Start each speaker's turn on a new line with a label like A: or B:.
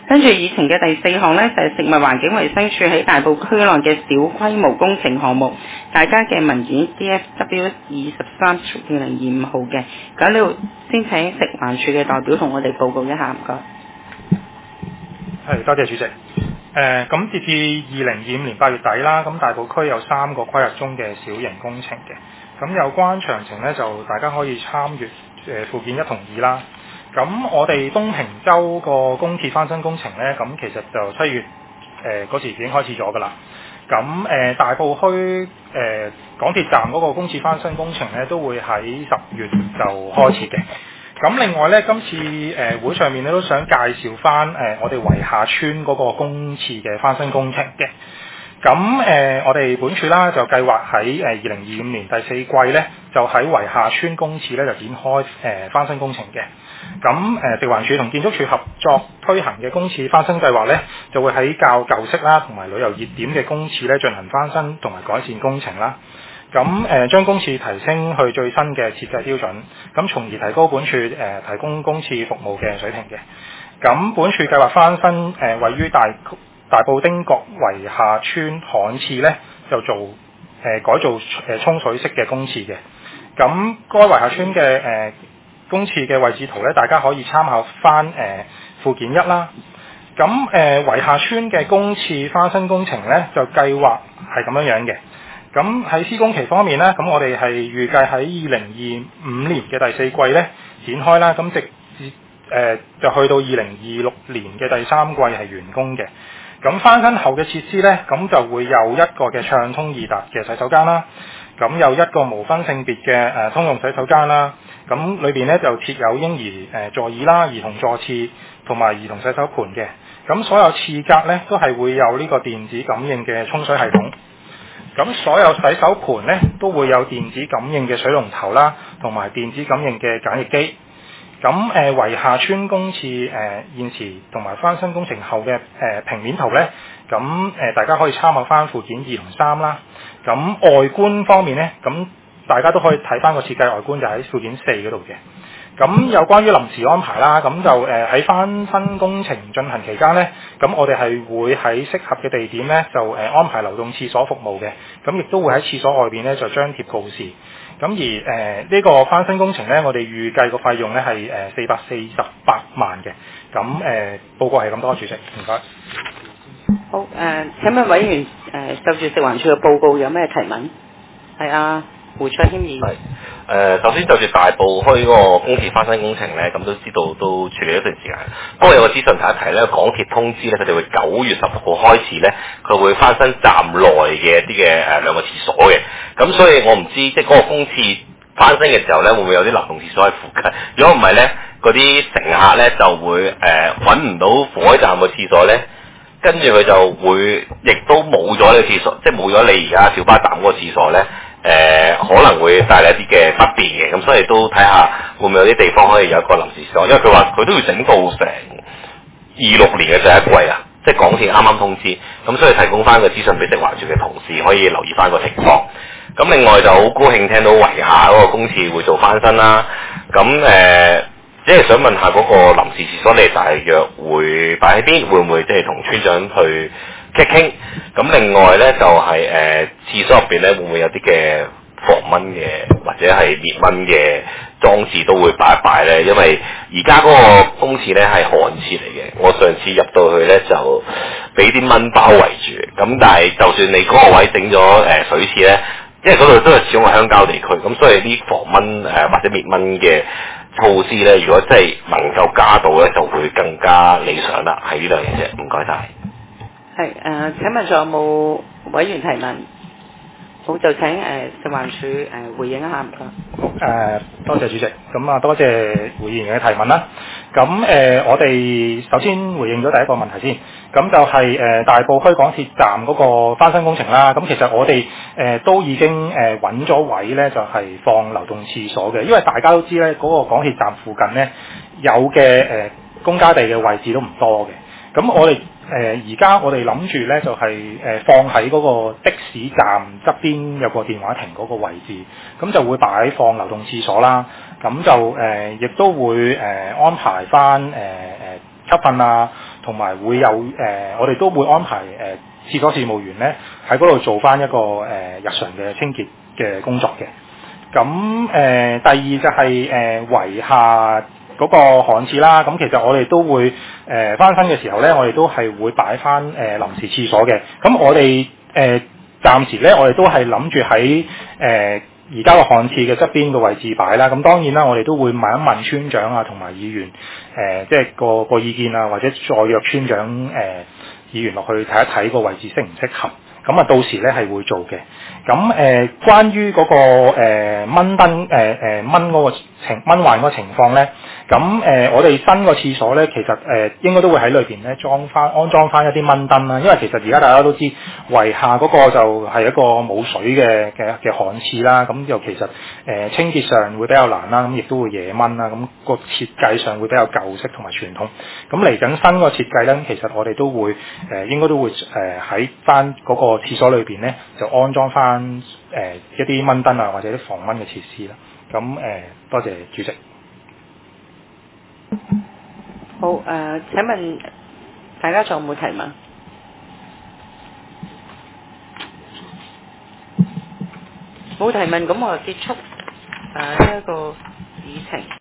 A: 跟住議程嘅第4項呢，就係食物環境衞生署喺大埔區內嘅小規模工程項目，大家嘅文件 DFW 23/2025號嘅。咁呢度先請食環署嘅代表同我哋報告一下，唔該。
B: 係，多謝主席。咁截至2025年8月底啦，咁大埔區有3個規劃中嘅小型工程嘅。咁有關詳情呢，就大家可以參閱附件1同2啦。咁我哋東平洲個公廁翻新工程呢，咁其實就7月嗰時已經開始咗㗎啦。咁大埔區港鐵站嗰個公廁翻新工程呢，都會喺10月就開始嘅。咁另外咧，今次會上面咧都想介紹翻我哋圍下村嗰個公廁嘅翻新工程嘅。咁我哋本署啦就計劃喺2025年第4季咧，就喺圍下村公廁咧就展開翻新工程嘅。咁食環署同建築署合作推行嘅公廁翻新計劃咧，就會喺較舊式啦同埋旅遊熱點嘅公廁咧進行翻新同埋改善工程啦。咁將公廁提升去最新嘅設計標準，咁從而提高本署提供公廁服務嘅水平嘅。咁本署計劃翻新位於大埔汀角圍下村旱廁咧，就做改造沖水式嘅公廁嘅。咁該圍下村嘅公廁嘅位置圖咧，大家可以參考翻附件1啦。咁圍下村嘅公廁翻新工程咧，就計劃係咁樣嘅。咁喺施工期方面呢，咁我哋係預計喺2025年嘅第4季咧展開啦，咁直至就去到2026年嘅第3季係完工嘅。咁翻新後嘅設施呢，咁就會有一個嘅暢通易達嘅洗手間啦，咁有一個無分性別嘅通用洗手間啦，咁裏邊呢就設有嬰兒座椅啦、兒童座廁同埋兒童洗手盆嘅。咁所有廁格呢，都係會有呢個電子感應嘅沖水系統。咁所有洗手盆咧都會有電子感應嘅水龍頭啦，同埋電子感應嘅梘液機。咁圍下村公廁現時同埋翻新工程後嘅平面圖咧，咁大家可以參考翻附件2同3啦。咁外觀方面咧，咁大家都可以睇翻個設計外觀就喺附件4嗰度嘅。咁有關於臨時安排啦，咁就喺翻新工程進行期間呢，咁我哋係會喺適合嘅地點呢，就安排流動廁所服務嘅，咁亦都會喺廁所外邊呢，就張貼告示。咁而呢個翻新工程呢，我哋預計個費用呢係448萬嘅。咁報告係咁多，主席，唔該。
A: 好請問委員就住食環署嘅報告有咩提問？係胡卓謙議員。
C: 首先就住大埔區嗰個公廁翻新工程咧，咁都知道都處理咗一段時間。不過有個資訊提一提咧，港鐵通知咧，佢哋會9月16號開始咧，佢會翻新站內嘅一啲嘅兩個廁所嘅。咁所以我唔知即係嗰個公廁翻新嘅時候咧，會唔會有啲流動廁所喺附近？如果唔係咧，嗰啲乘客咧就會揾唔到火車站嘅廁所咧，跟住佢就會亦都冇咗呢個廁所，即係冇咗你而家小巴站嗰個廁所咧。可能會帶嚟一啲嘅不便嘅，咁所以都睇下會唔會有啲地方可以有一個臨時廁所，因為佢話佢都要整到成26年嘅第一季啊，即係港鐵啱啱通知，咁所以提供翻個資訊俾食環署嘅同事可以留意翻個情況。咁另外就好高興聽到圍下嗰個公廁會做翻新啦，咁即係想問下嗰個臨時廁所你大約會擺喺邊，會唔會即係同村長去傾？咁另外咧就係廁所入邊咧會唔會有啲嘅防蚊嘅或者係滅蚊嘅裝置都會擺一擺咧？因為而家嗰個公廁咧係旱廁嚟嘅，我上次入到去咧就俾啲蚊包圍住，咁但係就算你嗰個位整咗水廁咧，因為嗰度都係始終係鄉郊地區，咁所以啲防蚊或者滅蚊嘅措施咧，如果真係能夠加到咧，就會更加理想啦。係呢兩樣嘢，唔該晒。
A: 係請問仲有冇委員提問？好，就請食環署回應一下，唔該。
B: 多謝主席，咁多謝會員嘅提問啦。咁我哋首先回應咗第一個問題先，咁就係大埔區港鐵站嗰個翻新工程啦。咁其實我哋都已經揾咗位咧，就係放流動廁所嘅，因為大家都知咧，嗰個港鐵站附近咧有嘅公家地嘅位置都唔多嘅。咁我哋而家我哋諗住咧就係放喺嗰個的士站側邊有個電話亭嗰個位置，咁就會擺放流動廁所啦。咁就亦都會安排翻吸糞啊， 同埋會有我哋都會安排廁所事務員咧喺嗰度做翻一個日常嘅清潔嘅工作嘅。咁第二就係圍下嗰個旱廁啦。咁其實我哋都會翻新嘅時候咧，我哋都係會擺翻臨時廁所嘅。咁我哋暫時咧，我哋都係諗住喺而家個旱廁嘅側邊嘅位置擺啦。咁當然啦，我哋都會問一問村長啊，同埋議員即係個意見啊，或者再約村長議員落去睇一睇個位置適唔適合。咁啊，到時咧係會做嘅。咁關於嗰個蚊燈蚊嗰個蚊患嗰個情況咧，咁我哋新個廁所咧，其實應該都會喺裏邊咧安裝翻一啲蚊燈啦。因為其實而家大家都知圍下嗰個就係一個冇水嘅旱廁啦。咁又其實清潔上會比較難啦，咁亦都會惹蚊啦。咁個設計上會比較舊式同埋傳統。咁嚟緊新個設計咧，其實我哋都會應該都會喺翻嗰個廁所裏邊咧，就安裝翻一啲蚊燈啊，或者啲防蚊嘅設施啦。咁多謝主席。
A: 好請問大家仲有冇提問？冇提問，咁我就結束呢一個議程。